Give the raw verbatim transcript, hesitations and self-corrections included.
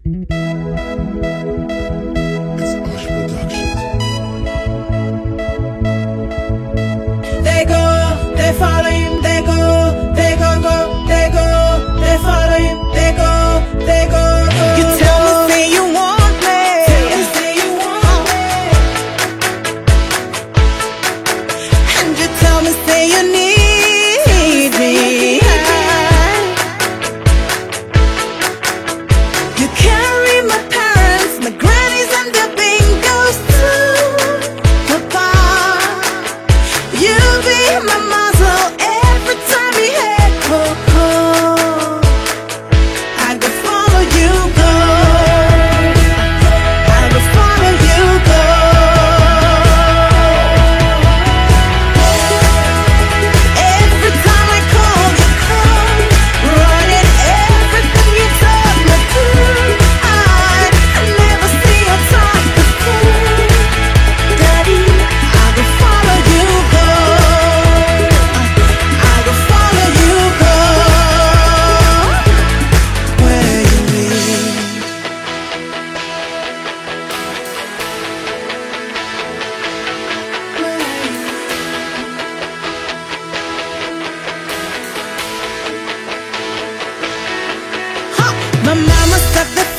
It's Ush Productions. They go, they follow him, they go, they go, go, they go, they follow him, they go, they go, go. You tell me, say you want me, tell me, say you want me, and you tell me, say you need me. You carry my parents, my grannies, and the bingos too, Papa. You be my muzzle every time you hit coco. I go follow you, go. I go follow you, go. Every time I call, you come running. Everything you told me to, I never see your time before. Daddy, I go follow you, go. I go follow you, go. Where you lead. Huh. My mama said that